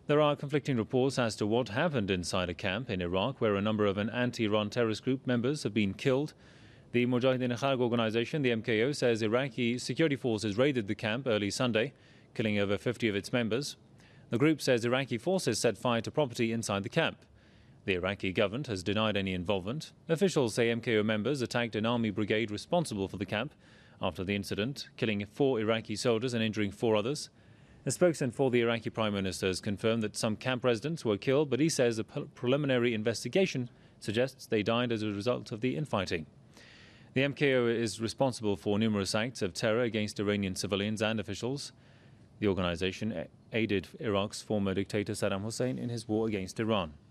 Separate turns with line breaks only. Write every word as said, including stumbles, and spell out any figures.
There are conflicting reports as to what happened inside a camp in Iraq where a number of an anti-Iran terrorist group members have been killed. The Mujahideen Khalq organization, the M K O, says Iraqi security forces raided the camp early Sunday, killing over fifty of its members. The group says Iraqi forces set fire to property inside the camp. The Iraqi government has denied any involvement. Officials say M K O members attacked an army brigade responsible for the camp after the incident, killing four Iraqi soldiers and injuring four others. A spokesman for the Iraqi Prime Minister has confirmed that some camp residents were killed, but he says a preliminary investigation suggests they died as a result of the infighting. The M K O is responsible for numerous acts of terror against Iranian civilians and officials. The organization aided Iraq's former dictator Saddam Hussein in his war against Iran.